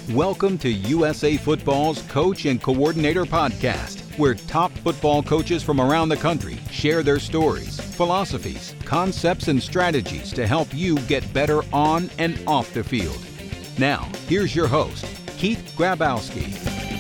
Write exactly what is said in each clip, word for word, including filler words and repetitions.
Welcome to U S A Football's Coach and Coordinator Podcast, where top football coaches from around the country share their stories, philosophies, concepts, and strategies to help you get better on and off the field. Now, here's your host, Keith Grabowski.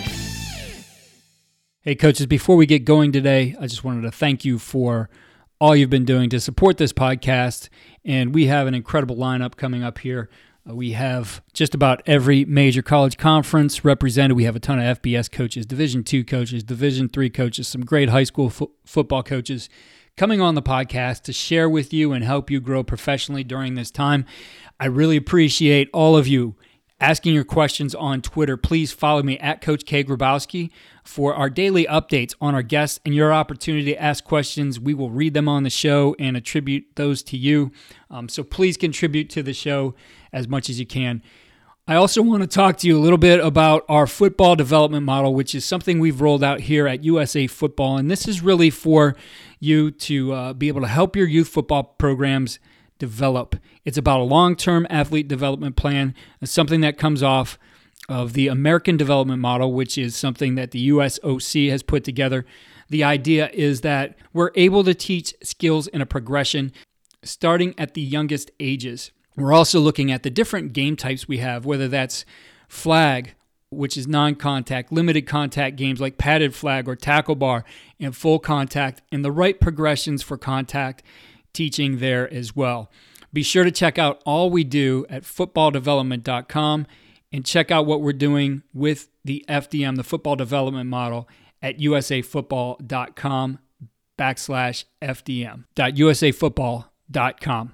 Hey, coaches, before we get going today, I just wanted to thank you for all you've been doing to support this podcast, and we have an incredible lineup coming up here. We have just about every major college conference represented. We have a ton of F B S coaches, Division two coaches, Division three coaches, some great high school fo- football coaches coming on the podcast to share with you and help you grow professionally during this time. I really appreciate all of you asking your questions on Twitter. Please follow me at Coach K. Grabowski for our daily updates on our guests and your opportunity to ask questions. We will read them on the show and attribute those to you. Um, so please contribute to the show as much as you can. I also want to talk to you a little bit about our football development model, which is something we've rolled out here at U S A Football. And this is really for you to uh, be able to help your youth football programs develop. It's about a long-term athlete development plan, something that comes off of the American Development Model, which is something that the U S O C has put together. The idea is that we're able to teach skills in a progression starting at the youngest ages. We're also looking at the different game types we have, whether that's flag, which is non-contact, limited contact games like padded flag or tackle bar, and full contact, and the right progressions for contact teaching there as well. Be sure to check out all we do at football development dot com and check out what we're doing with the F D M, the football development model, at usafootball.com backslash FDM. usafootball dot com.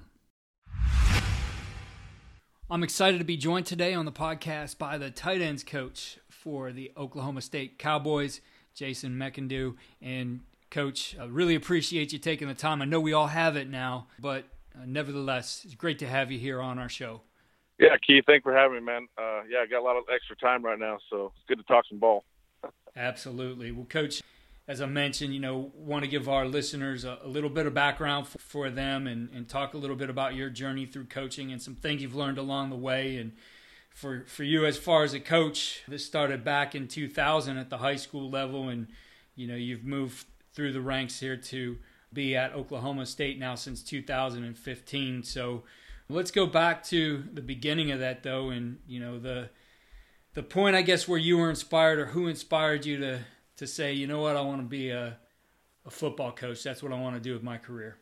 I'm excited to be joined today on the podcast by the tight ends coach for the Oklahoma State Cowboys, Jason McIndoe. And Coach, I really appreciate you taking the time. I know we all have it now, but uh, nevertheless, it's great to have you here on our show. Yeah, Keith, thanks for having me, man. Uh, yeah, I got a lot of extra time right now, so it's good to talk some ball. Absolutely. Well, Coach, as I mentioned, you know, want to give our listeners a, a little bit of background for, for them and, and talk a little bit about your journey through coaching and some things you've learned along the way. And for, for you, as far as a coach, this started back in two thousand at the high school level, and, you know, you've moved through the ranks here to be at Oklahoma State now since two thousand fifteen. So let's go back to the beginning of that, though, and, you know, the the point, I guess, where you were inspired or who inspired you to, to say, you know what, I want to be a, a football coach. That's what I want to do with my career.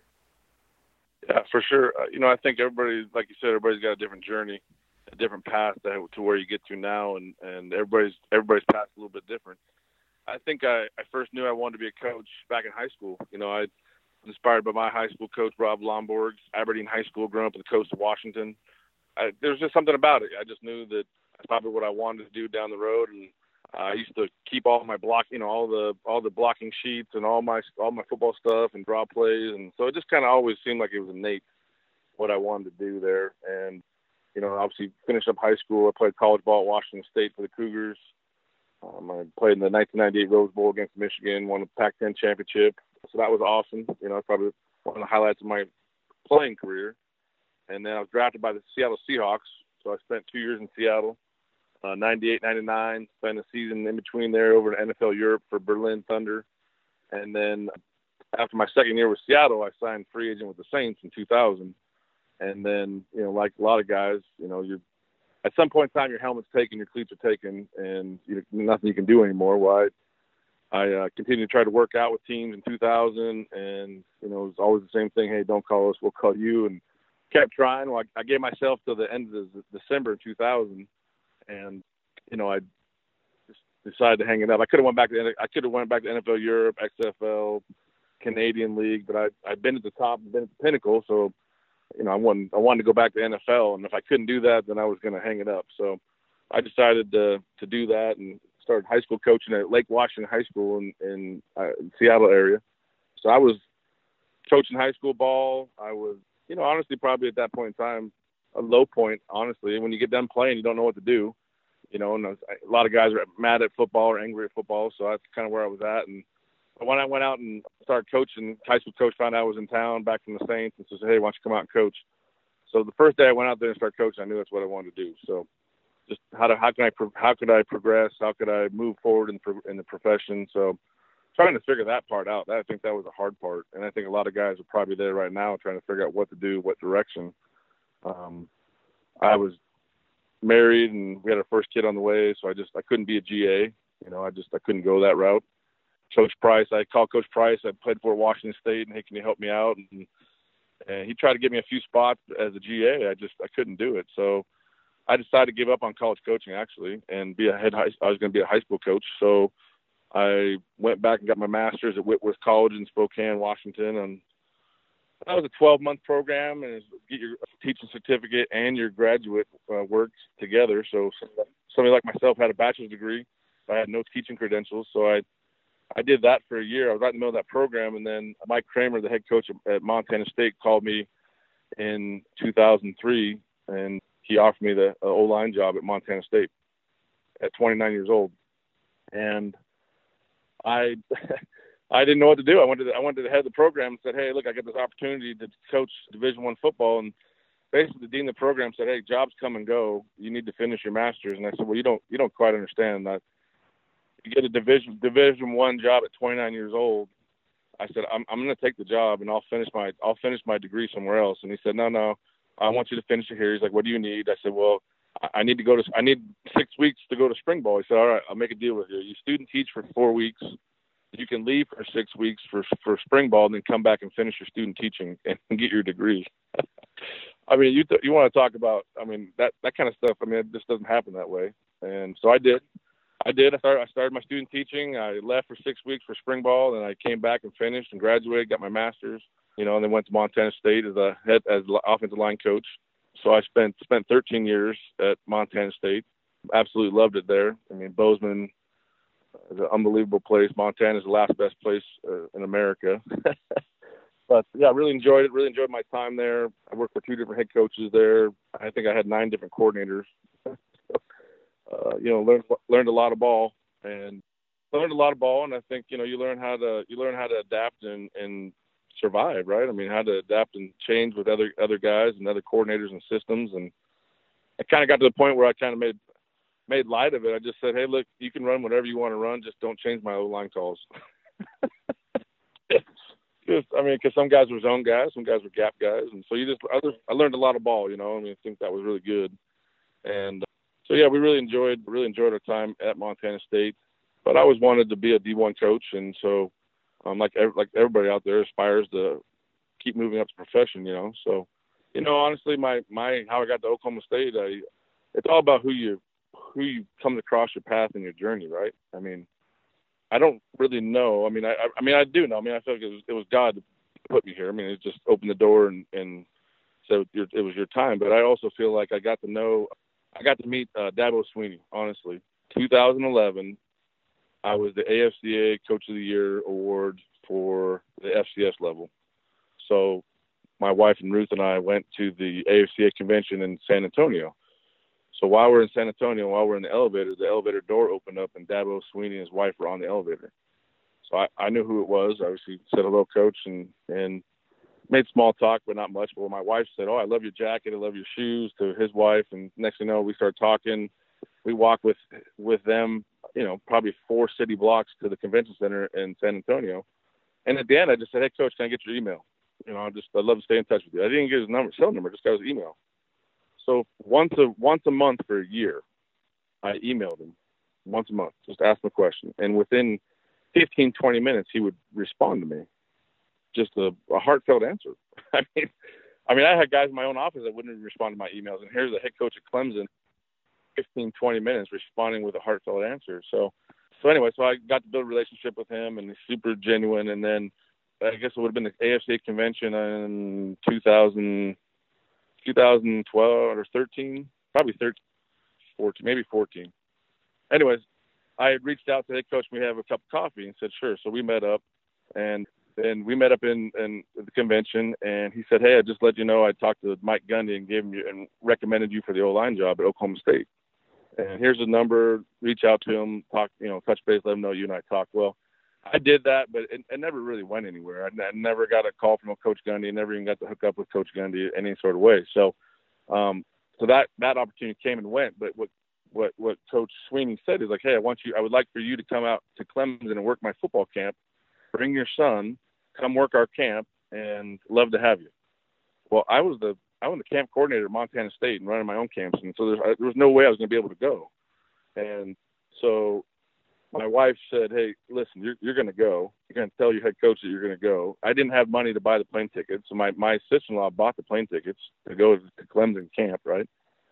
Yeah, for sure. Uh, you know, I think everybody, like you said, everybody's got a different journey, a different path to, to where you get to now, and, and everybody's everybody's path is a little bit different. I think I, I first knew I wanted to be a coach back in high school. You know, I was inspired by my high school coach, Rob Lomborg, Aberdeen High School, growing up on the coast of Washington. I, there was just something about it. I just knew that that's probably what I wanted to do down the road. And uh, I used to keep all my block, you know, all the all the blocking sheets and all my all my football stuff and draw plays. And so it just kind of always seemed like it was innate what I wanted to do there. And, you know, obviously finished up high school. I played college ball at Washington State for the Cougars. Um, I played in the nineteen ninety-eight Rose Bowl against Michigan, won the Pac ten championship. So that was awesome. You know, probably one of the highlights of my playing career. And then I was drafted by the Seattle Seahawks. So I spent two years in Seattle, uh, ninety-eight, ninety-nine, spent a season in between there over to N F L Europe for Berlin Thunder. And then after my second year with Seattle, I signed free agent with the Saints in two thousand. And then, you know, like a lot of guys, you know, you're, at some point in time, your helmet's taken, your cleats are taken, and you know, nothing you can do anymore. Well, I, I uh, continued to try to work out with teams in two thousand, and, you know, it was always the same thing. Hey, don't call us, we'll call you. And kept trying. Well, I, I gave myself to the end of the, December two thousand, and, you know, I just decided to hang it up. I could have went back to I could have went back to N F L Europe, X F L, Canadian League, but I I've been at the top, been at the pinnacle, so you know, I wanted, I wanted to go back to N F L, and if I couldn't do that, then I was going to hang it up. So I decided to to do that and started high school coaching at Lake Washington High School in, in uh, Seattle area. So I was coaching high school ball. I was, you know, honestly, probably at that point in time, a low point, honestly. When you get done playing, you don't know what to do, you know, and was, a lot of guys are mad at football or angry at football. So that's kind of where I was at. And when I went out and started coaching, high school coach found out I was in town back from the Saints and said, hey, why don't you come out and coach? So the first day I went out there and started coaching, I knew that's what I wanted to do. So just how to how can I how could I progress? How could I move forward in in the profession? So trying to figure that part out. I think that was a hard part, and I think a lot of guys are probably there right now trying to figure out what to do, what direction. Um, I was married and we had our first kid on the way, so I just I couldn't be a G A. You know, I just I couldn't go that route. Coach Price, I called Coach Price. I played for Washington State, and hey, can you help me out? And, and he tried to give me a few spots as a G A. I just I couldn't do it. So I decided to give up on college coaching actually, and be a head high. I was going to be a high school coach. So I went back and got my master's at Whitworth College in Spokane, Washington, and that was a twelve-month program, and get your teaching certificate and your graduate uh, work together. So somebody like myself had a bachelor's degree. I had no teaching credentials, so I I did that for a year. I was right in the middle of that program, and then Mike Kramer, the head coach at Montana State, called me in two thousand three, and he offered me the uh, O-line job at Montana State at twenty-nine years old. And I I didn't know what to do. I went to the, I went to the head of the program and said, hey, look, I got this opportunity to coach Division I football. And basically the dean of the program said, hey, jobs come and go. You need to finish your master's. And I said, well, you don't you don't quite understand that. You get a division division one job at twenty-nine years old. I said, I'm I'm going to take the job and I'll finish my I'll finish my degree somewhere else. And he said, no, no, I want you to finish it here. He's like, what do you need? I said, well, I need to go to I need six weeks to go to spring ball. He said, all right, I'll make a deal with you. You student teach for four weeks. You can leave for six weeks for for spring ball, and then come back and finish your student teaching and get your degree. I mean, you th- you want to talk about? I mean, that that kind of stuff. I mean, it just doesn't happen that way. And so I did. I did. I started, I started my student teaching. I left for six weeks for spring ball, and I came back and finished and graduated, got my master's, you know, and then went to Montana State as a head as offensive line coach. So I spent spent thirteen years at Montana State. Absolutely loved it there. I mean, Bozeman is an unbelievable place. Montana is the last best place uh, in America. But yeah, I really enjoyed it. Really enjoyed my time there. I worked for two different head coaches there. I think I had nine different coordinators. Uh, you know, learned learned a lot of ball and learned a lot of ball. And I think, you know, you learn how to you learn how to adapt and, and survive, right? I mean, how to adapt and change with other other guys and other coordinators and systems. And I kind of got to the point where I kind of made made light of it. I just said, hey, look, you can run whatever you want to run, just don't change my O-line calls. Just, I mean, because some guys were zone guys, some guys were gap guys, and so you just I, just, I learned a lot of ball, you know. I mean, I think that was really good. And so, yeah, we really enjoyed really enjoyed our time at Montana State. But I always wanted to be a D one coach, and so um, like like everybody out there aspires to keep moving up the profession, you know. So, you know, honestly, my, my how I got to Oklahoma State, I, it's all about who you who you come across your path in your journey, right? I mean, I don't really know. I mean, I I mean I do know. I mean, I feel like it was it was God that put me here. I mean, it just opened the door and and so it was your time. But I also feel like I got to know. I got to meet uh, Dabo Swinney, honestly. two thousand eleven, I was the A F C A Coach of the Year award for the F C S level. So my wife and Ruth and I went to the A F C A convention in San Antonio. So while we're in San Antonio, while we're in the elevator, the elevator door opened up and Dabo Swinney and his wife were on the elevator. So I, I knew who it was. I obviously said hello, coach, and, and made small talk, but not much. But my wife said, oh, I love your jacket. I love your shoes, to his wife. And next thing you know, we started talking. We walked with, with them, you know, probably four city blocks to the convention center in San Antonio. And at the end, I just said, hey, coach, can I get your email? You know, I just, I'd love to stay in touch with you. I didn't get his number, cell number, just got his email. So once a, once a month for a year, I emailed him once a month, just asked him a question. And within fifteen, twenty minutes, he would respond to me. Just a, a heartfelt answer. I mean, I mean, I had guys in my own office that wouldn't even respond to my emails. And here's the head coach at Clemson, fifteen, twenty minutes responding with a heartfelt answer. So, so anyway, so I got to build a relationship with him, and he's super genuine. And then I guess it would have been the A F C A convention in two thousand, twenty twelve or thirteen, probably thirteen, fourteen, maybe fourteen. Anyways, I had reached out to, hey, coach, we have a cup of coffee, and said, sure. So we met up, and then we met up in, in the convention, and he said, hey, I just let you know I talked to Mike Gundy and gave him you and recommended you for the O-line job at Oklahoma State. And here's a number. Reach out to him, talk, you know, touch base, let him know you and I talked. Well, I did that, but it, it never really went anywhere. I, I never got a call from Coach Gundy. I never even got to hook up with Coach Gundy in any sort of way. So, um, so that, that opportunity came and went. But what what, what Coach Sweeney said is like, hey, I want you, I would like for you to come out to Clemson and work my football camp. Bring your son, come work our camp, and love to have you. Well, I was the I was the camp coordinator at Montana State and running my own camps, and so there was no way I was going to be able to go. And so my wife said, hey, listen, you're, you're going to go. You're going to tell your head coach that you're going to go. I didn't have money to buy the plane tickets, so my, my sister-in-law bought the plane tickets to go to Clemson camp, right?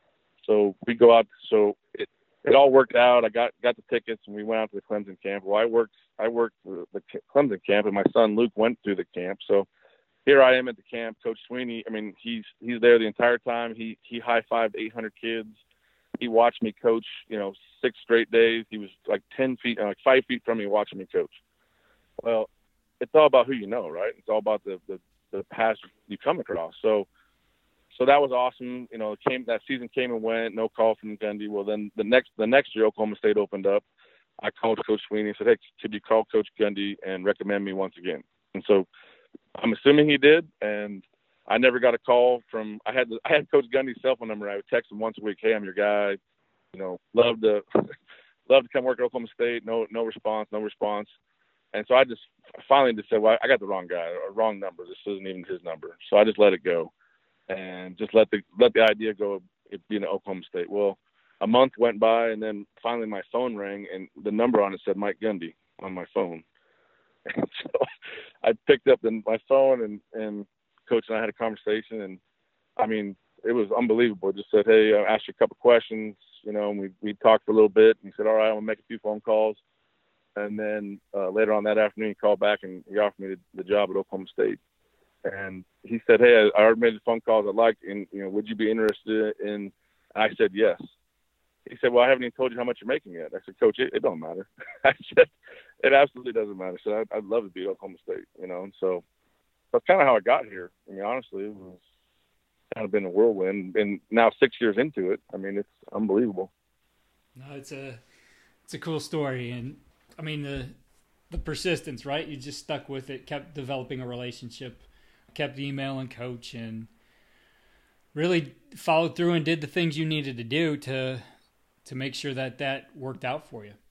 So we go out. So it, it all worked out. I got, got the tickets, and we went out to the Clemson camp. Well, I worked I worked the, the Clemson camp, and my son Luke went through the camp. So here I am at the camp. Coach Sweeney, I mean, he's he's there the entire time. He he high-fived eight hundred kids. He watched me coach, you know, six straight days. He was like ten feet, uh, like five feet from me watching me coach. Well, it's all about who you know, right? It's all about the the, the past you come across. So so that was awesome. You know, it came that season came and went. No call from Gundy. Well, then the next the next year, Oklahoma State opened up. I called Coach Sweeney and said, hey, could you call Coach Gundy and recommend me once again? And so I'm assuming he did, and I never got a call from – I had I had Coach Gundy's cell phone number. I would text him once a week, hey, I'm your guy. You know, love to love to come work at Oklahoma State. No no response, no response. And so I just finally just said, well, I got the wrong guy, or wrong number. This isn't even his number. So I just let it go and just let the let the idea go of it being at Oklahoma State. Well, a month went by, and then finally my phone rang, and the number on it said Mike Gundy on my phone. And so I picked up the, my phone, and, and Coach and I had a conversation, and, I mean, it was unbelievable. Just said, hey, I asked you a couple questions, you know, and we, we talked for a little bit. And he said, all right, I'm going to make a few phone calls. And then uh, later on that afternoon, he called back, and he offered me the, the job at Oklahoma State. And he said, hey, I already made the phone calls I like, and, you know, would you be interested in – I said yes. He said, well, I haven't even told you how much you're making yet. I said, Coach, it, it don't matter. I said, it absolutely doesn't matter. So I'd, I'd love to be at Oklahoma State, you know. And so that's kind of how I got here. I mean, honestly, it was kind of been a whirlwind. And now six years into it, I mean, it's unbelievable. No, it's a it's a cool story. And, I mean, the the persistence, right? You just stuck with it, kept developing a relationship, kept emailing Coach, and really followed through and did the things you needed to do to – to make sure that that worked out for you.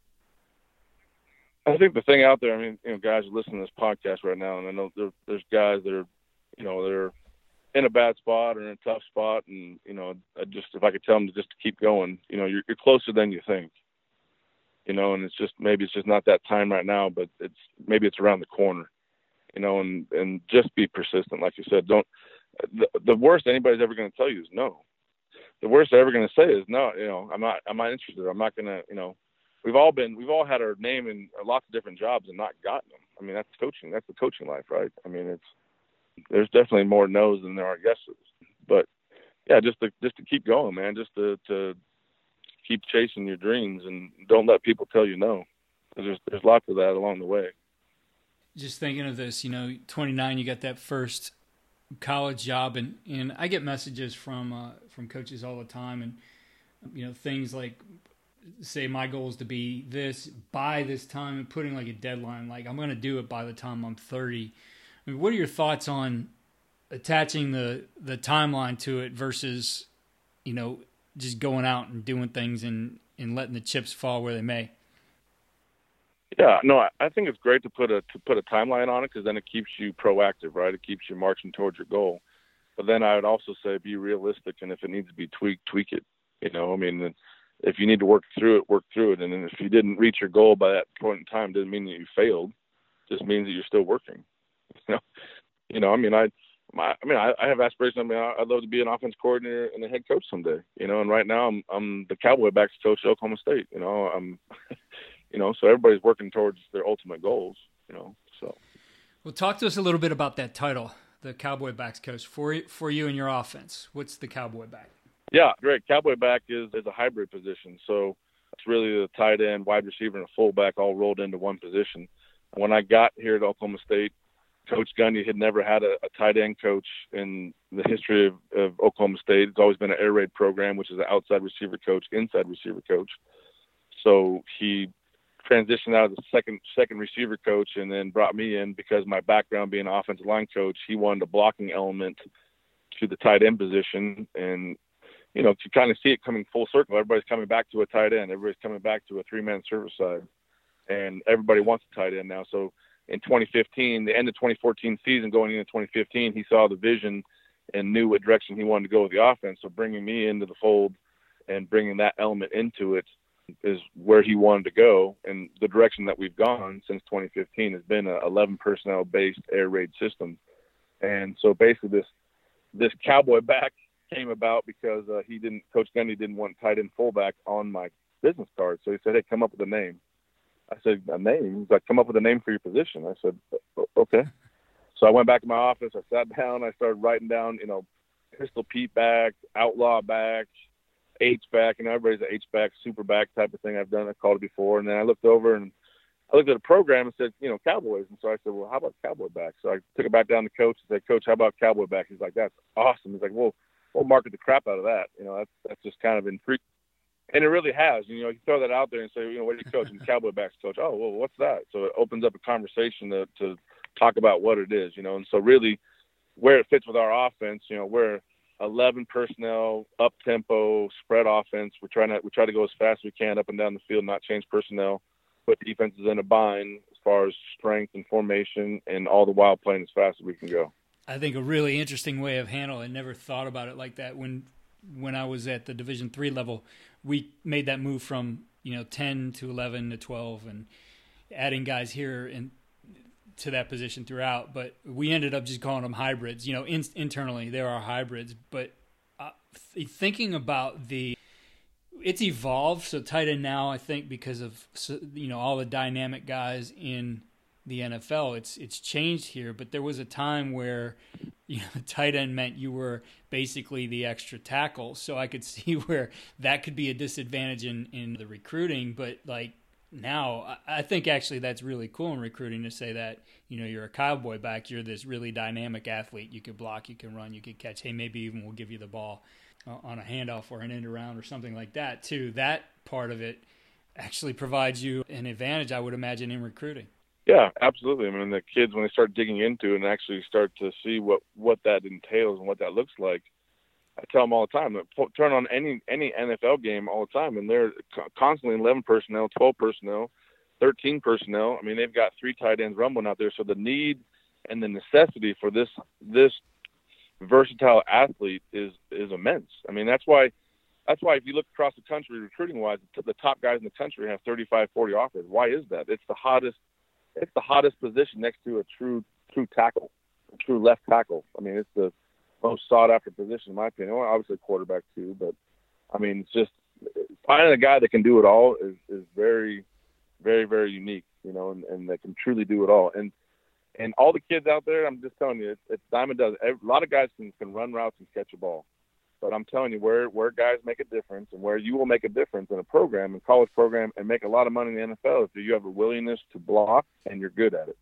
I think the thing out there, I mean, you know, guys are listening to this podcast right now, and I know there, there's guys that are, you know, they're in a bad spot or in a tough spot, and, you know, I just, if I could tell them to just to keep going, you know, you're, you're closer than you think, you know, and it's just, maybe it's just not that time right now, but it's, maybe it's around the corner, you know, and, and just be persistent. Like you said, don't, the, the worst anybody's ever going to tell you is no. The worst they're ever going to say is no, you know, I'm not, I'm not interested. I'm not going to, you know, we've all been, we've all had our name in lots of different jobs and not gotten them. I mean, that's coaching. That's the coaching life, right? I mean, it's, there's definitely more no's than there are yeses, but yeah, just to, just to keep going, man, just to, to keep chasing your dreams and don't let people tell you no. There's, there's lots of that along the way. Just thinking of this, you know, twenty-nine, you got that first college job, and, and I get messages from uh, from coaches all the time, and you know, things like, say my goal is to be this by this time, and putting like a deadline, like I'm going to do it by the time I'm thirty. I mean, what are your thoughts on attaching the the timeline to it versus, you know, just going out and doing things and, and letting the chips fall where they may? Yeah, no, I think it's great to put a to put a timeline on it, because then it keeps you proactive, right? It keeps you marching towards your goal. But then I would also say be realistic, and if it needs to be tweaked, tweak it. You know, I mean, if you need to work through it, work through it. And then if you didn't reach your goal by that point in time, doesn't mean that you failed. It just means that you're still working. You know, you know. I mean, I, my, I mean, I, I have aspirations. I mean, I'd love to be an offense coordinator and a head coach someday. You know, and right now I'm I'm the Cowboy backs coach at Oklahoma State. You know, I'm. You know, so everybody's working towards their ultimate goals, you know, so. Well, talk to us a little bit about that title, the Cowboy backs coach, for, for you and your offense. What's the Cowboy back? Yeah, great. Cowboy back is, is a hybrid position. So it's really the tight end, wide receiver, and a fullback all rolled into one position. When I got here at Oklahoma State, Coach Gundy had never had a, a tight end coach in the history of, of Oklahoma State. It's always been an air raid program, which is an outside receiver coach, inside receiver coach. So he transitioned out as a second second receiver coach, and then brought me in because my background being an offensive line coach, he wanted a blocking element to the tight end position. And you know, to kind of see it coming full circle. Everybody's coming back to a tight end. Everybody's coming back to a three-man service side, and everybody wants a tight end now. So in twenty fifteen, the end of twenty fourteen season going into twenty fifteen, he saw the vision and knew what direction he wanted to go with the offense. So bringing me into the fold and bringing that element into it is where he wanted to go. And the direction that we've gone since twenty fifteen has been a eleven personnel based air raid system. And so basically this, this cowboy back came about because uh, he didn't, Coach Gundy didn't want tight end fullback on my business card. So he said, hey, come up with a name. I said, a name? He's like, come up with a name for your position. I said, okay. So I went back to my office. I sat down. I started writing down, you know, Pistol Pete back, Outlaw back, H back. You know, everybody's an H back, super back type of thing. I've done. I called it before. And then I looked over and I looked at the program and said, you know, Cowboys. And so I said, well, how about Cowboy back? So I took it back down to Coach and said, Coach, how about Cowboy back? He's like, that's awesome. He's like, well, we'll market the crap out of that. You know, that's that's just kind of intriguing. And it really has. You know, you throw that out there and say, you know, what do you coach? And Cowboy backs coach. Oh, well, what's that? So it opens up a conversation to, to talk about what it is, you know. And so really where it fits with our offense, you know, we're eleven personnel, up-tempo, spread offense. We're trying to we try to go as fast as we can up and down the field, not change personnel, put defenses in a bind as far as strength and formation, and all the while playing as fast as we can go. I think a really interesting way of handling. I never thought about it like that. When when I was at the Division three level, we made that move from, you know, ten to eleven to twelve and adding guys here and to that position throughout. But we ended up just calling them hybrids. You know, in, internally there are hybrids. But uh, th- thinking about the it's evolved. So tight end now, I think, because of, you know, all the dynamic guys in the N F L, it's it's changed here. But there was a time where, you know, tight end meant you were basically the extra tackle. So I could see where that could be a disadvantage in, in the recruiting. But like now, I think actually that's really cool in recruiting to say that, you know, you're a cowboy back, you're this really dynamic athlete. You can block, you can run, you can catch. Hey, maybe even we'll give you the ball on a handoff or an end around or something like that too. That part of it actually provides you an advantage, I would imagine, in recruiting. Yeah, absolutely. I mean, the kids, when they start digging into it and actually start to see what, what that entails and what that looks like, I tell them all the time, turn on any any N F L game all the time, and they're constantly eleven personnel, twelve personnel, thirteen personnel. I mean, they've got three tight ends rumbling out there. So the need and the necessity for this this versatile athlete is is immense. I mean, that's why that's why if you look across the country recruiting-wise, the top guys in the country have thirty-five, forty offers. Why is that? It's the hottest it's the hottest position next to a true true tackle, a true left tackle. I mean, it's the most sought-after position in my opinion. Well, obviously quarterback too, but I mean, it's just finding a guy that can do it all is, is very, very, very unique, you know, and, and that can truly do it all. And and all the kids out there, I'm just telling you, it's, it's Diamond does. A lot of guys can, can run routes and catch a ball, but I'm telling you, where where guys make a difference and where you will make a difference in a program, in college program, and make a lot of money in the N F L is if you have a willingness to block and you're good at it.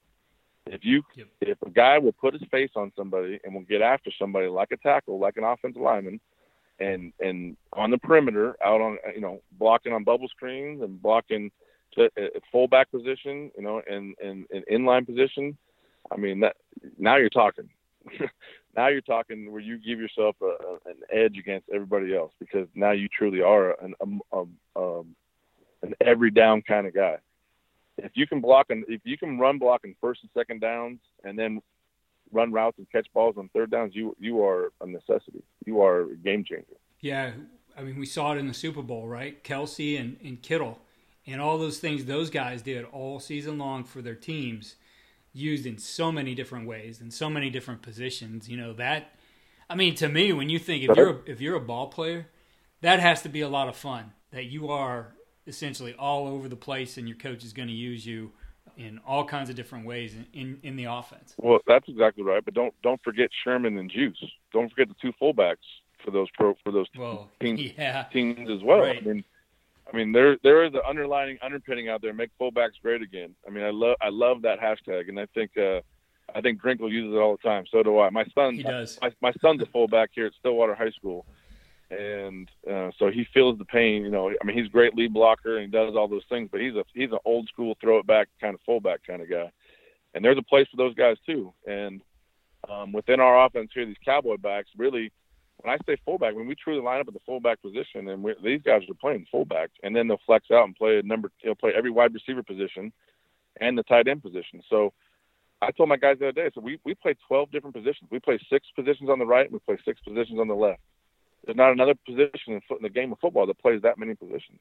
If you, yep. if a guy will put his face on somebody and will get after somebody like a tackle, like an offensive lineman, and and on the perimeter, out on, you know, blocking on bubble screens and blocking to a fullback position, you know, and and an inline position, I mean, that now you're talking. Now you're talking where you give yourself a, a, an edge against everybody else, because now you truly are an um, um, um, an every down kind of guy. If you can block and if you can run block in first and second downs, and then run routes and catch balls on third downs, you you are a necessity. You are a game changer. Yeah, I mean, we saw it in the Super Bowl, right? Kelsey and, and Kittle, and all those things those guys did all season long for their teams, used in so many different ways and so many different positions. You know that. I mean, to me, when you think if you're a, if you're a ball player, that has to be a lot of fun. That you are essentially all over the place, and your coach is going to use you in all kinds of different ways in, in, in the offense. Well, that's exactly right. But don't don't forget Sherman and Juice. Don't forget the two fullbacks for those pro for those well, teams, yeah. teams as well. Right. I mean, I mean there there is an underlining underpinning out there. Make fullbacks great again. I mean, I love I love that hashtag, and I think uh, I think Drinkle uses it all the time. So do I. My son, he does. My, my son's a fullback here at Stillwater High School. And uh, so he feels the pain, you know. I mean, he's a great lead blocker and he does all those things, but he's a he's an old school throw it back kind of fullback kind of guy. And there's a place for those guys too. And um, within our offense here, these cowboy backs, really, when I say fullback, I mean, we truly line up at the fullback position, and we, these guys are playing fullback, and then they'll flex out and play a number, you know, play every wide receiver position and the tight end position. So I told my guys the other day, so we, we play twelve different positions. We play six positions on the right, and we play six positions on the left. There's not another position in, foot, in the game of football that plays that many positions.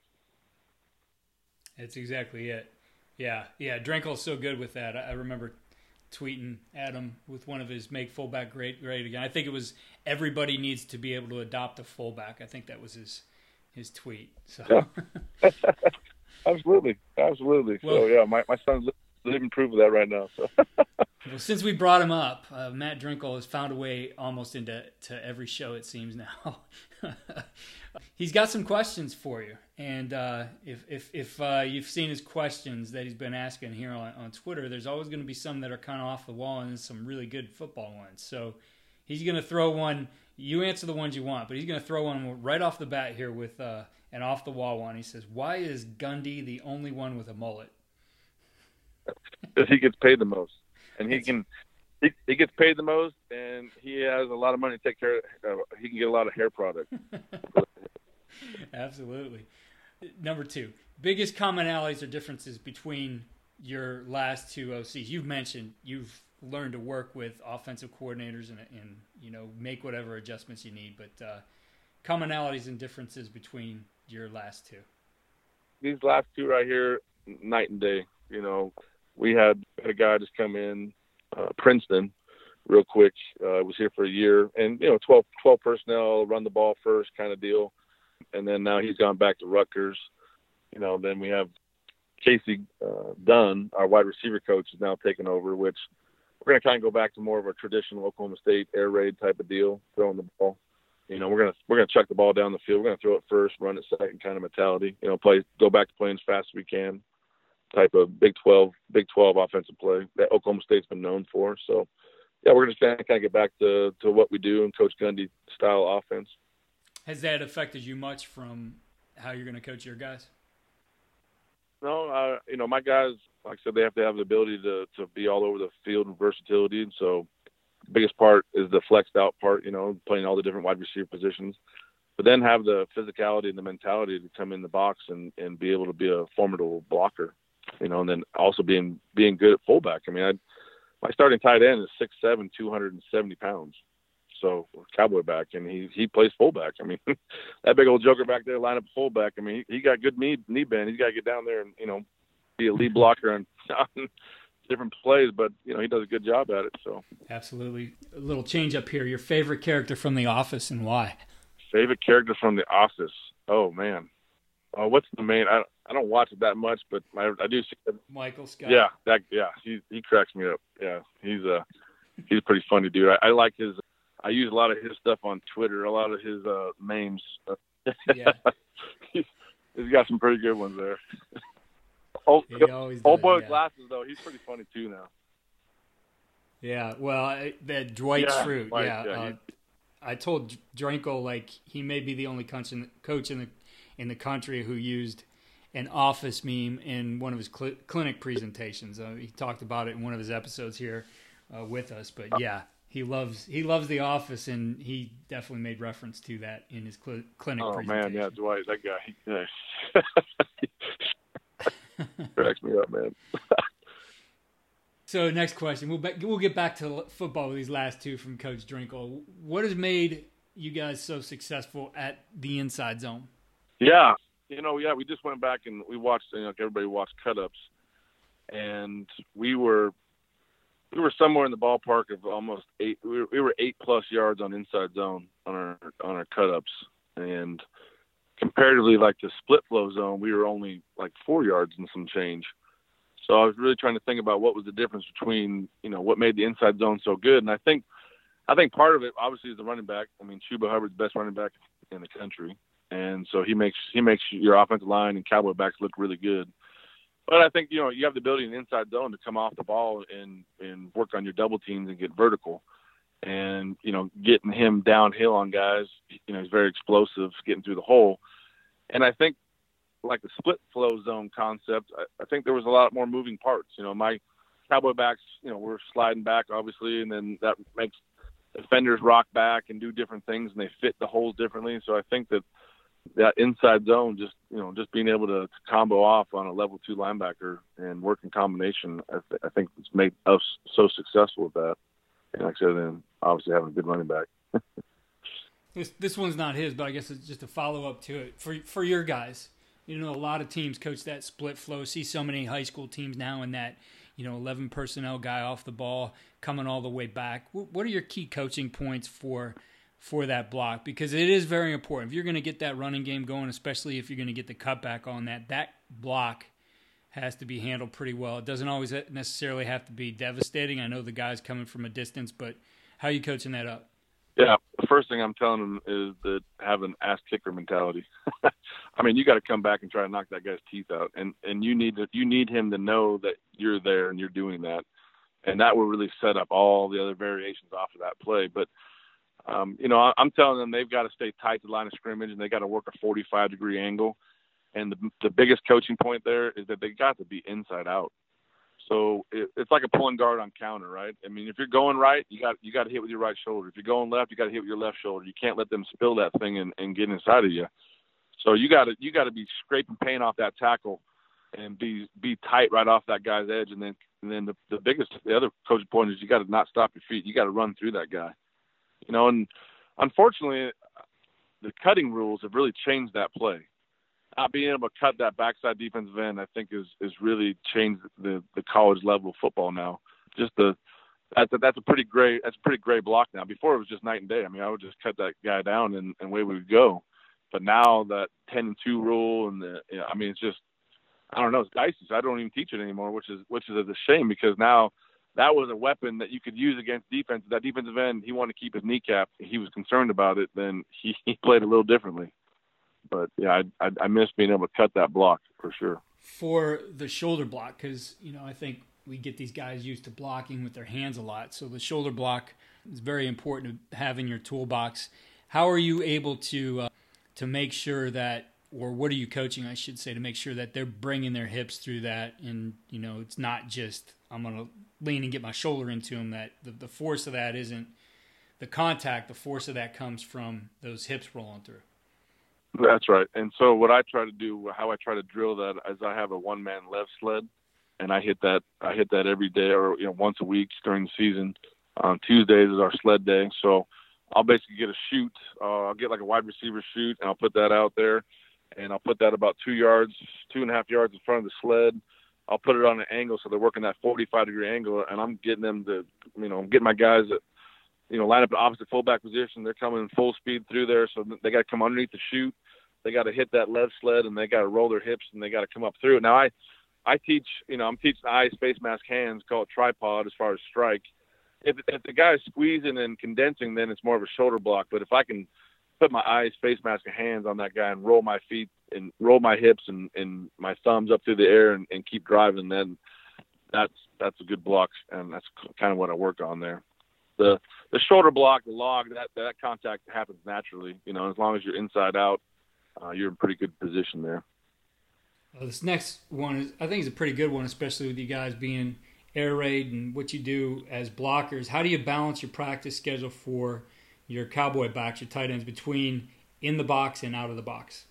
That's exactly it. Yeah, yeah. Drenkel's so good with that. I, I remember tweeting at him with one of his "Make Fullback Great Great Again." I think it was everybody needs to be able to adopt a fullback. I think that was his his tweet. So yeah. absolutely, absolutely. Well, so yeah, my my son's living proof of that right now. So. Well, since we brought him up, uh, Matt Drenkel has found a way almost into to every show, it seems now. He's got some questions for you, and uh, if if, if uh, you've seen his questions that he's been asking here on, on Twitter, there's always going to be some that are kind of off the wall and some really good football ones. So he's going to throw one. You answer the ones you want, but he's going to throw one right off the bat here with uh, an off the wall one. He says, "Why is Gundy the only one with a mullet?" Because he gets paid the most. And he can, he, he gets paid the most, and he has a lot of money to take care of. Uh, he can get a lot of hair product. Absolutely. Number two, biggest commonalities or differences between your last two O Cs. You've mentioned you've learned to work with offensive coordinators and, and you know, make whatever adjustments you need. But uh, commonalities and differences between your last two. These last two right here, night and day. You know, we had a guy just come in, uh, Princeton, real quick. Uh, was here for a year, and you know, twelve, twelve personnel, run the ball first kind of deal. And then now he's gone back to Rutgers. You know, then we have Casey uh, Dunn, our wide receiver coach, is now taking over. Which we're going to kind of go back to more of a traditional Oklahoma State air raid type of deal, throwing the ball. You know, we're gonna we're gonna chuck the ball down the field. We're gonna throw it first, run it second, kind of mentality. You know, play go back to playing as fast as we can. Type of Big twelve, Big twelve offensive play that Oklahoma State's been known for. So, yeah, we're just going to kind of get back to, to what we do in Coach Gundy style offense. Has that affected you much from how you're going to coach your guys? No, uh, you know, my guys, like I said, they have to have the ability to, to be all over the field and versatility. And so the biggest part is the flexed out part, you know, playing all the different wide receiver positions. But then have the physicality and the mentality to come in the box and, and be able to be a formidable blocker. You know, and then also being being good at fullback. I mean, I my starting tight end is six seven, two hundred seventy pounds. So cowboy back, and he he plays fullback. I mean, that big old joker back there, line up fullback. I mean, he, he got good knee knee bend. He's got to get down there and you know be a lead blocker on, on different plays. But you know, he does a good job at it. So absolutely, a little change up here. Your favorite character from The Office and why? Favorite character from The Office? Oh man. Oh, what's the main? I I don't watch it that much, but I, I do see it. Michael Scott. Yeah, that yeah, he he cracks me up. Yeah, he's a he's a pretty funny dude. I, I like his. I use a lot of his stuff on Twitter. A lot of his uh, memes. Yeah, he's, he's got some pretty good ones there. Old, old boy with yeah. glasses though, he's pretty funny too now. Yeah, well, I, that Dwight yeah, Schrute. Dwight, yeah, yeah uh, I told Drenkel like he may be the only coach in the, coach in the in the country who used an Office meme in one of his cl- clinic presentations. Uh, he talked about it in one of his episodes here uh, with us. But yeah, he loves he loves The Office, and he definitely made reference to that in his cl- clinic oh, presentation. Oh man, yeah, Dwight, that guy, he uh, cracks me up, man. So next question, we'll be, we'll get back to football with these last two from Coach Drenkel. What has made you guys so successful at the Inside Zone? Yeah, you know, yeah, we just went back and we watched. You know, everybody watched cut-ups, and we were we were somewhere in the ballpark of almost eight. We were, we were eight plus yards on Inside Zone on our on our cut-ups, and comparatively, like the split flow zone, we were only like four yards and some change. So I was really trying to think about what was the difference between, you know, what made the Inside Zone so good. And I think, I think part of it obviously is the running back. I mean, Chuba Hubbard's the best running back in the country. And so he makes, he makes your offensive line and cowboy backs look really good. But I think, you know, you have the ability in the inside zone to come off the ball and, and work on your double teams and get vertical. And, you know, getting him downhill on guys, you know, he's very explosive, getting through the hole. And I think, like the split flow zone concept, I, I think there was a lot more moving parts. You know, my cowboy backs, you know, we're sliding back obviously, and then that makes defenders rock back and do different things, and they fit the holes differently. So I think that that inside zone, just you know, just being able to, to combo off on a level two linebacker and work in combination, I, th- I think it's made us so successful with that. And like I said, then obviously having a good running back. This this one's not his, but I guess it's just a follow up to it for for your guys. You know, a lot of teams coach that split flow. See so many high school teams now in that, you know, eleven personnel guy off the ball coming all the way back. What are your key coaching points for for that block? Because it is very important. If you're going to get that running game going, especially if you're going to get the cutback on that, that block has to be handled pretty well. It doesn't always necessarily have to be devastating. I know the guy's coming from a distance, but how are you coaching that up? Yeah, the first thing I'm telling them is that have an ass kicker mentality. I mean, you got to come back and try to knock that guy's teeth out, and and you need to you need him to know that you're there and you're doing that, and that will really set up all the other variations off of that play. But um, you know, I, I'm telling them they've got to stay tight to the line of scrimmage, and they got to work a forty-five degree angle. And the the biggest coaching point there is that they got to be inside out. So it, it's like a pulling guard on counter, right? I mean, if you're going right, you got you got to hit with your right shoulder. If you're going left, you got to hit with your left shoulder. You can't let them spill that thing and, and get inside of you. So you got to you got to be scraping paint off that tackle and be be tight right off that guy's edge. And then and then the, the biggest the other coaching point is you got to not stop your feet. You got to run through that guy, you know. And unfortunately, the cutting rules have really changed that play. Not being able to cut that backside defensive end, I think, is is really changed the, the college level of football now. Just the that's a, that's a pretty great that's a pretty great block now. Before it was just night and day. I mean, I would just cut that guy down and, and away we would go. But now that ten and two rule and the you know, I mean, it's just I don't know, it's dicey. So I don't even teach it anymore, which is which is a shame because now that was a weapon that you could use against defense. That defensive end, he wanted to keep his kneecap. He was concerned about it. Then he, he played a little differently. But, yeah, I, I I miss being able to cut that block for sure. For the shoulder block, because, you know, I think we get these guys used to blocking with their hands a lot. So the shoulder block is very important to have in your toolbox. How are you able to uh, to make sure that, or what are you coaching, I should say, to make sure that they're bringing their hips through that and, you know, it's not just I'm going to lean and get my shoulder into them, that the, the force of that isn't the contact, the force of that comes from those hips rolling through. That's right. And so what I try to do, how I try to drill that is I have a one-man left sled, and I hit that I hit that every day or you know once a week during the season. On Tuesdays is our sled day. So I'll basically get a chute. Uh, I'll get like a wide receiver chute, and I'll put that out there, and I'll put that about two yards, two and a half yards in front of the sled. I'll put it on an angle so they're working that forty-five degree angle, and I'm getting them to, you know, I'm getting my guys that, you know, line up in opposite fullback position. They're coming full speed through there, so they got to come underneath the chute. They got to hit that left sled, and they got to roll their hips, and they got to come up through it. Now, I, I teach, you know, I'm teaching eyes, face mask, hands, call it tripod as far as strike. If, if the guy is squeezing and condensing, then it's more of a shoulder block. But if I can put my eyes, face mask, and hands on that guy and roll my feet and roll my hips and, and my thumbs up through the air and, and keep driving, then that's that's a good block, and that's kind of what I work on there. The the shoulder block, the log, that that contact happens naturally. You know, as long as you're inside out, uh, you're in pretty good position there. Well, this next one is, I think, is a pretty good one, especially with you guys being air raid and what you do as blockers. How do you balance your practice schedule for your cowboy backs, your tight ends, between in the box and out of the box?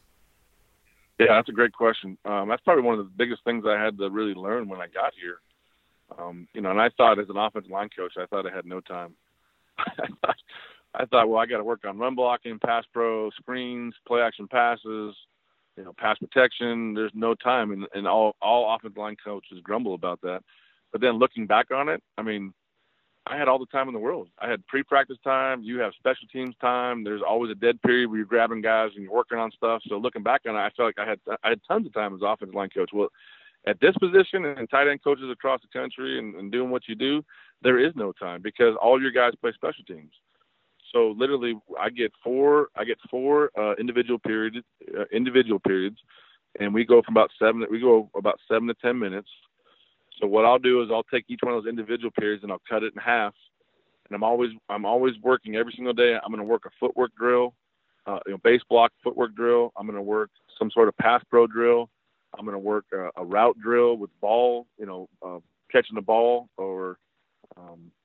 Yeah, that's a great question. Um, that's probably one of the biggest things I had to really learn when I got here. Um, you know, and I thought as an offensive line coach, I thought I had no time. I, thought, I thought, well, I got to work on run blocking, pass pro, screens, play action passes, you know, pass protection. There's no time, and, and all all offensive line coaches grumble about that. But then looking back on it, I mean, I had all the time in the world. I had pre-practice time. You have special teams time. There's always a dead period where you're grabbing guys and you're working on stuff. So looking back on it, I felt like I had I had tons of time as offensive line coach. Well, at this position and tight end coaches across the country and, and doing what you do, there is no time because all your guys play special teams. So literally, I get four. I get four uh, individual periods. Uh, individual periods, and we go from about seven. We go about seven to ten minutes. So what I'll do is I'll take each one of those individual periods and I'll cut it in half. And I'm always I'm always working every single day. I'm going to work a footwork drill, uh, you know, base block footwork drill. I'm going to work some sort of pass pro drill. I'm going to work a, a route drill with ball, you know, uh, catching the ball or, um,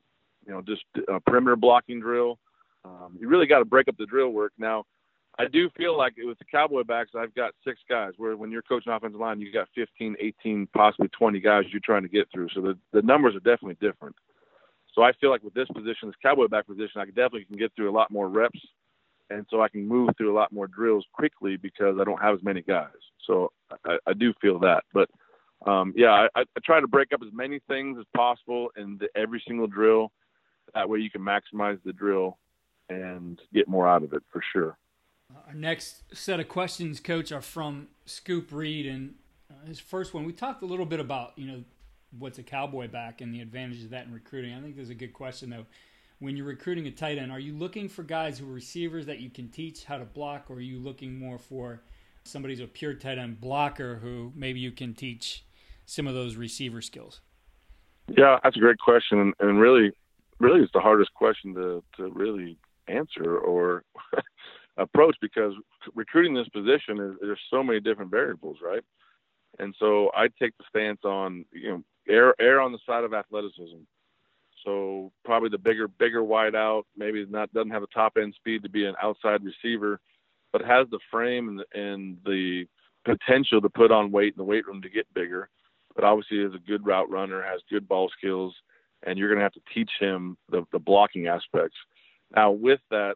you know, just a perimeter blocking drill. Um, you really got to break up the drill work. Now, I do feel like with the Cowboy backs, I've got six guys, where when you're coaching offensive line, you got fifteen, eighteen, possibly twenty guys you're trying to get through. So the, the numbers are definitely different. So I feel like with this position, this Cowboy back position, I definitely can get through a lot more reps. And so I can move through a lot more drills quickly because I don't have as many guys. So I, I do feel that. But, um, yeah, I, I try to break up as many things as possible in the, every single drill. That way you can maximize the drill and get more out of it for sure. Our next set of questions, Coach, are from Scoop Reed. And uh, his first one, we talked a little bit about, you know, what's a Cowboy back and the advantages of that in recruiting. I think there's a good question, though. When you're recruiting a tight end, are you looking for guys who are receivers that you can teach how to block, or are you looking more for somebody who's a pure tight end blocker who maybe you can teach some of those receiver skills? Yeah, that's a great question. And, and really, really it's the hardest question to, to really answer or approach, because recruiting this position is there's so many different variables, right? And so I take the stance on, you know, err, err on the side of athleticism. So probably the bigger, bigger wide out, maybe not doesn't have a top end speed to be an outside receiver, but has the frame and the, and the potential to put on weight in the weight room to get bigger. But obviously is a good route runner, has good ball skills, and you're going to have to teach him the, the blocking aspects. Now with that,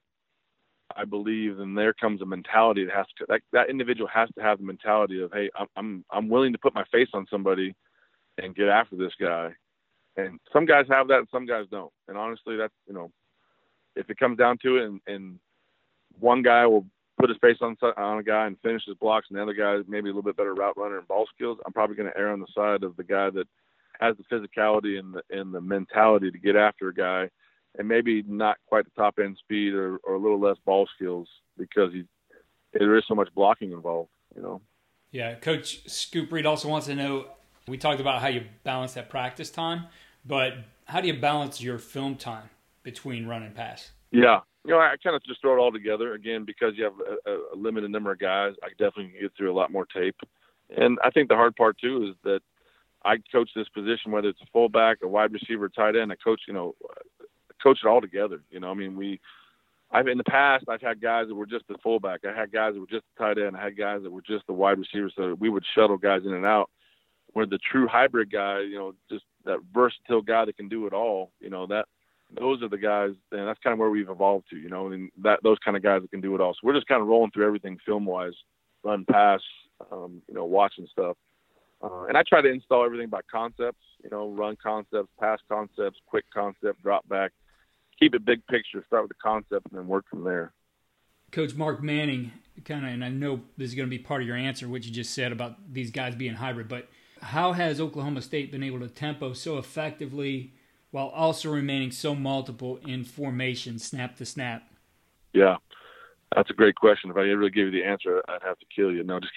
I believe, and there comes a mentality that has to, that, that individual has to have the mentality of, hey, I'm, I'm, I'm willing to put my face on somebody and get after this guy. And some guys have that and some guys don't. And honestly, that's, you know, if it comes down to it and, and one guy will put his face on, on a guy and finish his blocks, and the other guy is maybe a little bit better route runner and ball skills, I'm probably going to err on the side of the guy that has the physicality and the, and the mentality to get after a guy, and maybe not quite the top end speed or, or a little less ball skills, because he, there is so much blocking involved, you know? Yeah. Coach Scoop Reed also wants to know, we talked about how you balance that practice time, but how do you balance your film time between run and pass? Yeah. You know, I kind of just throw it all together again, because you have a, a limited number of guys. I definitely can get through a lot more tape. And I think the hard part too is that I coach this position, whether it's a fullback, a wide receiver, tight end, I coach, you know, coach it all together. You know, I mean, we, I've in the past, I've had guys that were just the fullback. I had guys that were just the tight end. I had guys that were just the wide receiver. So we would shuttle guys in and out. Where the true hybrid guy, you know, just that versatile guy that can do it all, you know, that those are the guys, and that's kind of where we've evolved to, you know, and that those kind of guys that can do it all. So we're just kind of rolling through everything film wise, run, pass, um, you know, watching stuff. Uh, and I try to install everything by concepts, you know, run concepts, pass concepts, quick concept, drop back, keep it big picture, start with the concept and then work from there. Coach Mark Manning, kind of, and I know this is going to be part of your answer, what you just said about these guys being hybrid, but how has Oklahoma State been able to tempo so effectively while also remaining so multiple in formation, snap to snap? Yeah, that's a great question. If I ever give you the answer, I'd have to kill you. No, just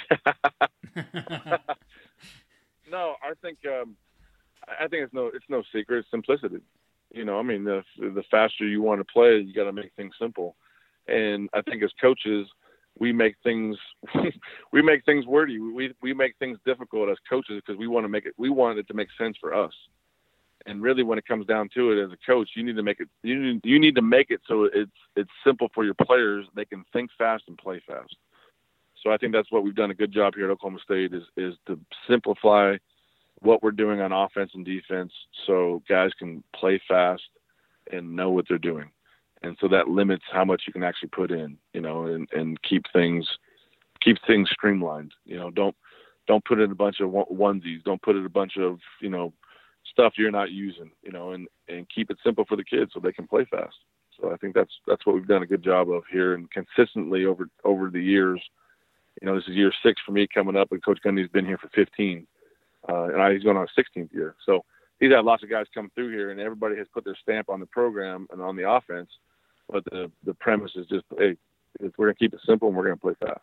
no. I think um, I think it's no it's no secret. It's simplicity. You know, I mean, the the faster you want to play, you got to make things simple. And I think as coaches, we make things we make things wordy. We we make things difficult as coaches because we want to make it. We want it to make sense for us. And really, when it comes down to it, as a coach, you need to make it. You need, you need to make it so it's it's simple for your players. They can think fast and play fast. So I think that's what we've done a good job here at Oklahoma State is is to simplify what we're doing on offense and defense, so guys can play fast and know what they're doing. And so that limits how much you can actually put in, you know, and, and keep things keep things streamlined. You know, don't don't put in a bunch of onesies. Don't put in a bunch of, you know, stuff you're not using, you know, and, and keep it simple for the kids so they can play fast. So I think that's that's what we've done a good job of here, and consistently over over the years. You know, this is year six for me coming up, and Coach Gundy's been here for fifteen, uh, and I, he's going on his sixteenth year. So he's had lots of guys come through here, and everybody has put their stamp on the program and on the offense. But the the premise is just, hey, we're going to keep it simple and we're going to play fast.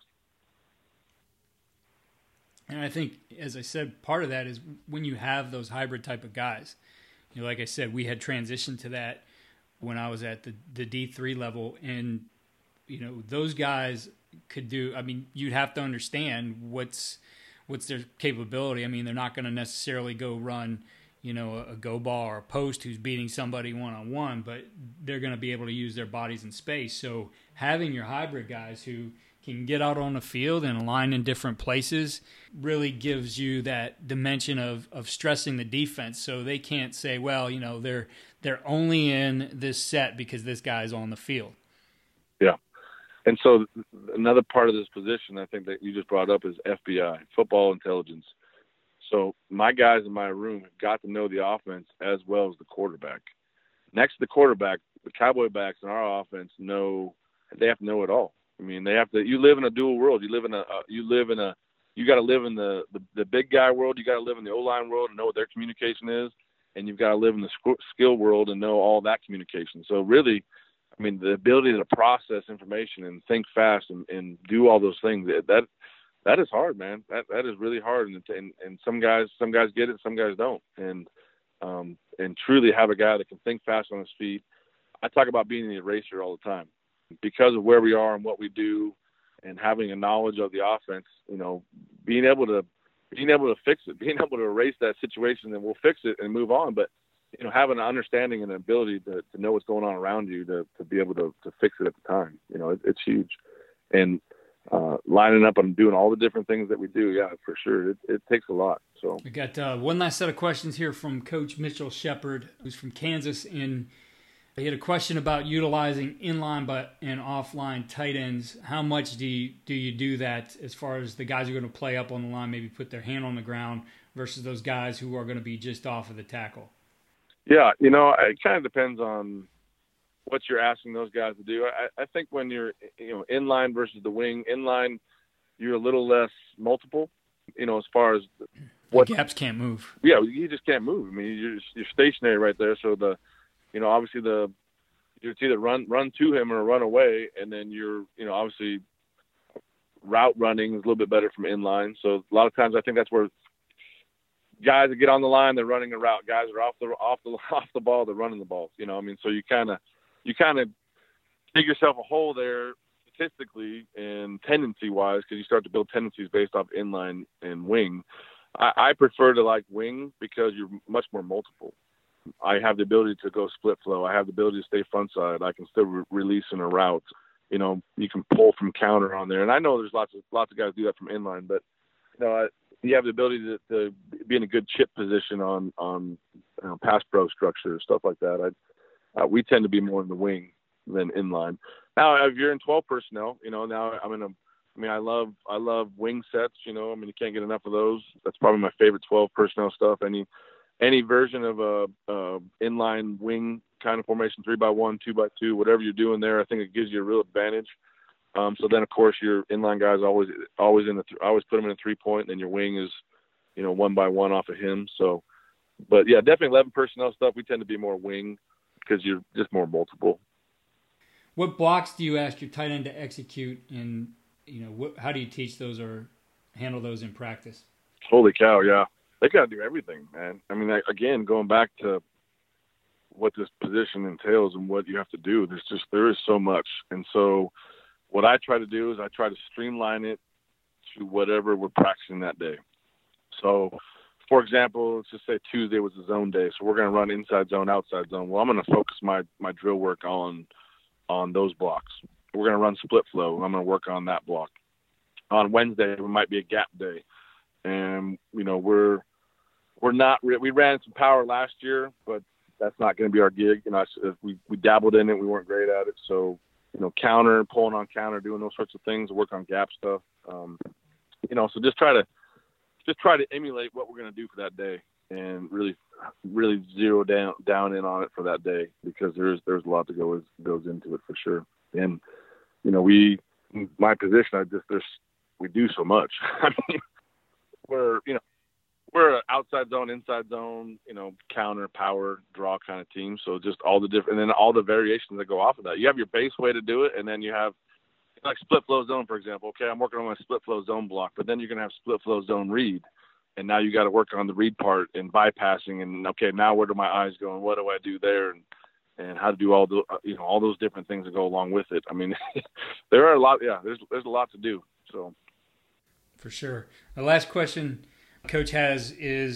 And I think, as I said, part of that is when you have those hybrid type of guys. You know, like I said, we had transitioned to that when I was at the, the D three level. And, you know, those guys could do, I mean, you'd have to understand what's what's their capability. I mean, they're not going to necessarily go run, you know, a, a go ball or a post who's beating somebody one-on-one, but they're going to be able to use their bodies in space. So having your hybrid guys who can get out on the field and align in different places really gives you that dimension of, of stressing the defense. So they can't say, well, you know, they're they're only in this set because this guy's on the field. Yeah. And so another part of this position I think that you just brought up is F B I, football intelligence. So my guys in my room have got to know the offense as well as the quarterback. Next to the quarterback, the Cowboy backs in our offense know they have to know it all. I mean, they have to. You live in a dual world. You live in a. Uh, you live in a. You got to live in the, the the big guy world. You got to live in the O-line world and know what their communication is, and you've got to live in the sc- skill world and know all that communication. So really, I mean, the ability to process information and think fast and, and do all those things that that is hard, man. That that is really hard, and and, and some guys some guys get it, some guys don't, and um and truly have a guy that can think fast on his feet. I talk about being the eraser all the time. Because of where we are and what we do and having a knowledge of the offense, you know, being able to being able to fix it, being able to erase that situation, and we'll fix it and move on. But, you know, having an understanding and an ability to, to know what's going on around you to, to be able to, to fix it at the time, you know, it, it's huge. And uh, lining up and doing all the different things that we do, yeah, for sure. It, it takes a lot. So we got uh, one last set of questions here from Coach Mitchell Shepard, who's from Kansas, and he had a question about utilizing inline but and offline tight ends. How much do you, do you do that as far as the guys who are going to play up on the line, maybe put their hand on the ground, versus those guys who are going to be just off of the tackle? Yeah, you know, it kind of depends on what you're asking those guys to do. I, I think when you're, you know, inline versus the wing, inline, you're a little less multiple, you know, as far as what the gaps can't move. Yeah, you just can't move. I mean, you're you're stationary right there, so the You know, obviously the it's either run run to him or run away, and then you're, you know, obviously route running is a little bit better from inline. So a lot of times I think that's where guys that get on the line, they're running a route. Guys are off the off the off the ball, they're running the ball. You know, I mean, so you kind of you kind of dig yourself a hole there statistically and tendency wise, because you start to build tendencies based off inline and wing. I, I prefer to like wing because you're much more multiple. I have the ability to go split flow. I have the ability to stay front side. I can still re- release in a route. You know, you can pull from counter on there. And I know there's lots of lots of guys do that from inline, but you know, I, you have the ability to, to be in a good chip position on on you know, pass pro structure, stuff like that. I, uh, we tend to be more in the wing than inline. Now, if you're in twelve personnel, you know, now I'm in a. I mean, I love I love wing sets. You know, I mean, you can't get enough of those. That's probably my favorite twelve personnel stuff. Any any version of a, a inline wing kind of formation, three by one, two by two, whatever you're doing there, I think it gives you a real advantage. Um, so then, of course, your inline guys always always in the th- always put them in a three point, and then your wing is, you know, one by one off of him. So, but yeah, definitely eleven personnel stuff. We tend to be more wing because you're just more multiple. What blocks do you ask your tight end to execute, and you know, what, how do you teach those or handle those in practice? Holy cow, yeah, they got to do everything, man. I mean, again, going back to what this position entails and what you have to do, there's just there is so much, and so. What I try to do is I try to streamline it to whatever we're practicing that day. So, for example, let's just say Tuesday was a zone day, so we're going to run inside zone, outside zone. Well, I'm going to focus my, my drill work on on those blocks. We're going to run split flow. I'm going to work on that block. On Wednesday, it might be a gap day, and you know we're we're not we ran some power last year, but that's not going to be our gig. You know, we we dabbled in it, we weren't great at it, so. You know, counter, pulling on counter, doing those sorts of things, work on gap stuff. Um, you know, so just try to just try to emulate what we're going to do for that day, and really, really zero down down in on it for that day, because there's there's a lot that goes goes into it for sure. And you know, we my position, I just there's we do so much. I mean, we're you know. We're an outside zone, inside zone, you know, counter, power, draw kind of team. So just all the different, and then all the variations that go off of that. You have your base way to do it, and then you have like split flow zone, for example. Okay, I'm working on my split flow zone block, but then you're going to have split flow zone read, and now you got to work on the read part and bypassing. And okay, now where do my eyes go, and what do I do there, and and how to do all the you know all those different things that go along with it. I mean, there are a lot. Yeah, there's there's a lot to do. So for sure. The last question Coach has is,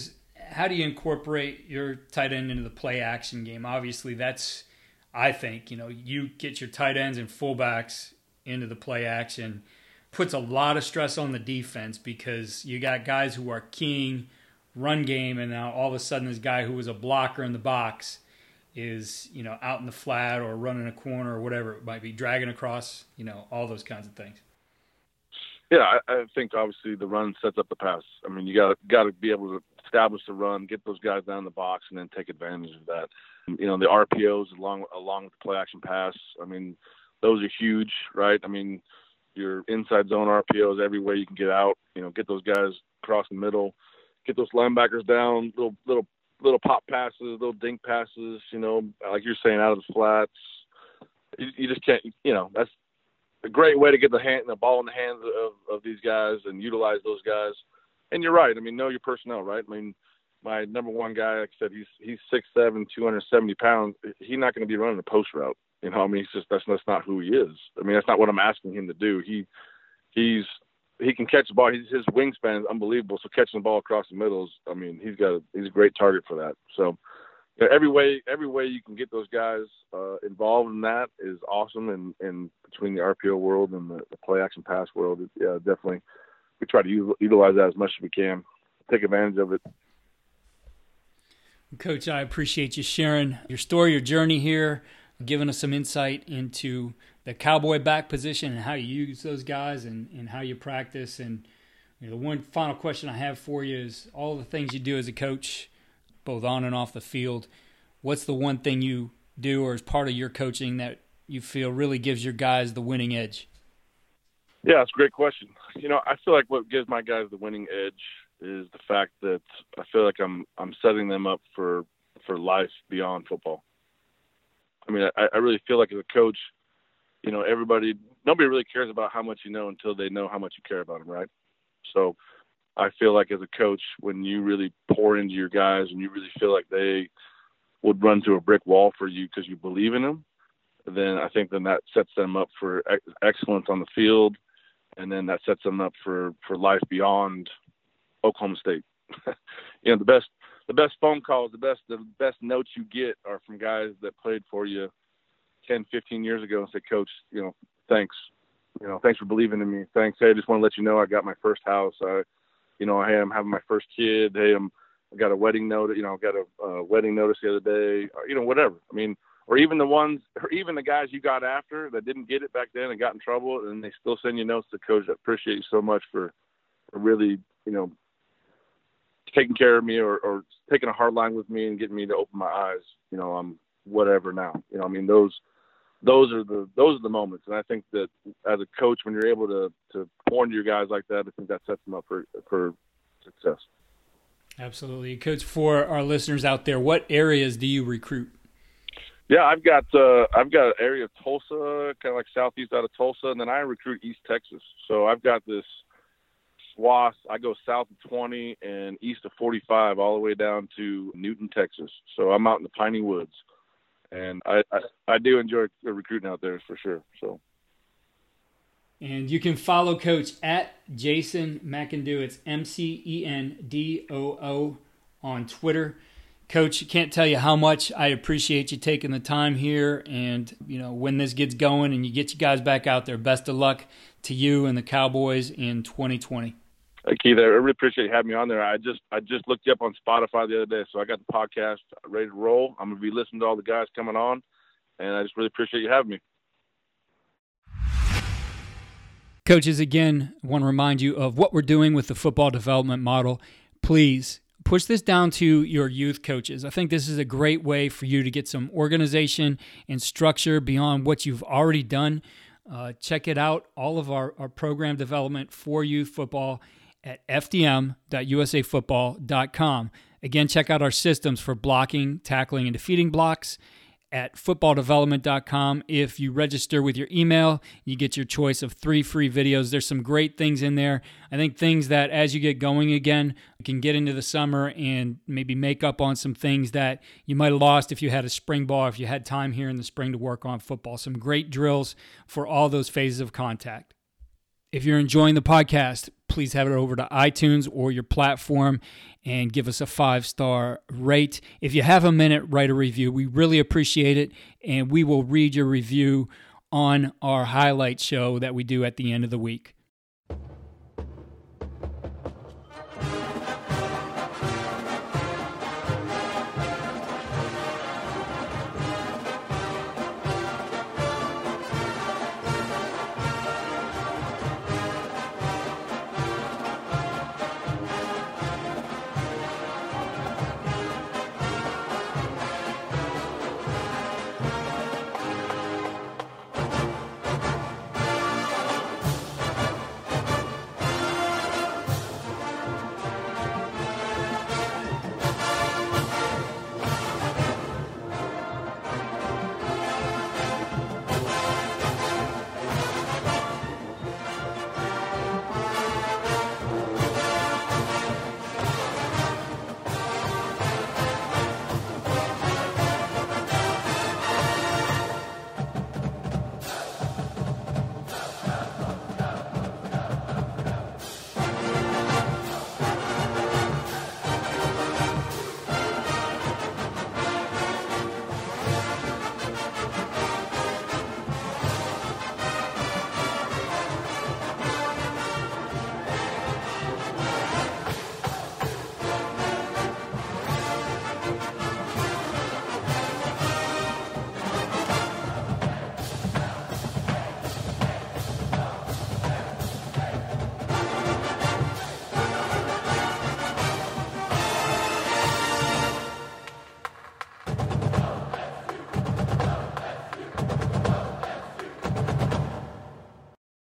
how do you incorporate your tight end into the play action game? Obviously, that's, I think, you know, you get your tight ends and fullbacks into the play action, puts a lot of stress on the defense because you got guys who are keying run game, and now all of a sudden this guy who was a blocker in the box is, you know, out in the flat or running a corner or whatever it might be, dragging across, you know, all those kinds of things. Yeah, I, I think obviously the run sets up the pass. I mean, you got got to be able to establish the run, get those guys down the box, and then take advantage of that. You know, the R P Os along along with the play action pass. I mean, those are huge, right? I mean, your inside zone R P Os every way you can get out. You know, get those guys across the middle, get those linebackers down, little little little pop passes, little dink passes. You know, like you're saying, out of the flats. You, you just can't. You know, that's a great way to get the hand, the ball in the hands of, of these guys and utilize those guys. And you're right. I mean, know your personnel, right? I mean, my number one guy, like I said, he's he's six seven, two hundred seventy pounds. He's not going to be running a post route. You know, I mean, he's just that's that's not who he is. I mean, that's not what I'm asking him to do. He he's he can catch the ball. He's, his wingspan is unbelievable. So catching the ball across the middle is, I mean, he's got a, he's a great target for that. So you know, every way every way you can get those guys uh, involved in that is awesome. And, and between the R P O world and the, the play action pass world, it, yeah, definitely we try to use, utilize that as much as we can, take advantage of it. Coach, I appreciate you sharing your story, your journey here, giving us some insight into the cowboy back position and how you use those guys and, and how you practice. And you know, the one final question I have for you is all the things you do as a coach, both on and off the field. What's the one thing you do or as part of your coaching that you feel really gives your guys the winning edge? Yeah, it's a great question. You know, I feel like what gives my guys the winning edge is the fact that I feel like I'm I'm setting them up for, for life beyond football. I mean, I, I really feel like as a coach, you know, everybody, nobody really cares about how much you know until they know how much you care about them, right? So I feel like as a coach, when you really pour into your guys and you really feel like they would run through a brick wall for you because you believe in them, then I think then that sets them up for ex- excellence on the field, and then that sets them up for, for life beyond Oklahoma State. You know, the best the best phone calls, the best the best notes you get are from guys that played for you ten, fifteen years ago and say, Coach, you know, thanks. You know, thanks for believing in me. Thanks. Hey, I just want to let you know I got my first house. I, you know, hey, I'm having my first kid. Hey, I'm I got a wedding notice. You know, I got a uh, wedding notice the other day. Or, you know, whatever. I mean, or even the ones, or even the guys you got after that didn't get it back then and got in trouble, and they still send you notes to Coach. I appreciate you so much for, for really, you know, taking care of me or, or taking a hard line with me and getting me to open my eyes. You know, I'm whatever now. You know, I mean, those those are the those are the moments. And I think that as a coach, when you're able to to pour into your guys like that, I think that sets them up for for success. Absolutely. Coach, for our listeners out there, what areas do you recruit? Yeah, I've got uh, I've got an area of Tulsa, kind of like southeast out of Tulsa, and then I recruit East Texas. So I've got this swath. I go south of twenty and east of forty-five, all the way down to Newton, Texas. So I'm out in the piney woods, and I I, I do enjoy recruiting out there for sure. So. And you can follow Coach at Jason McIndoo. It's M C E N D O O on Twitter. Coach, can't tell you how much I appreciate you taking the time here. And, you know, when this gets going and you get you guys back out there, best of luck to you and the Cowboys in twenty twenty. Hey, Keith, I really appreciate you having me on there. I just I just looked you up on Spotify the other day, so I got the podcast ready to roll. I'm going to be listening to all the guys coming on, and I just really appreciate you having me. Coaches, again, I want to remind you of what we're doing with the football development model. Please push this down to your youth coaches. I think this is a great way for you to get some organization and structure beyond what you've already done. Uh, check it out, all of our, our program development for youth football at f d m dot u s a football dot com. Again, check out our systems for blocking, tackling, and defeating blocks at football development dot com. If you register with your email, you get your choice of three free videos. There's some great things in there. I think things that as you get going again, you can get into the summer and maybe make up on some things that you might have lost if you had a spring ball, if you had time here in the spring to work on football. Some great drills for all those phases of contact. If you're enjoying the podcast, please head over to iTunes or your platform and give us a five-star rate. If you have a minute, write a review. We really appreciate it, and we will read your review on our highlight show that we do at the end of the week.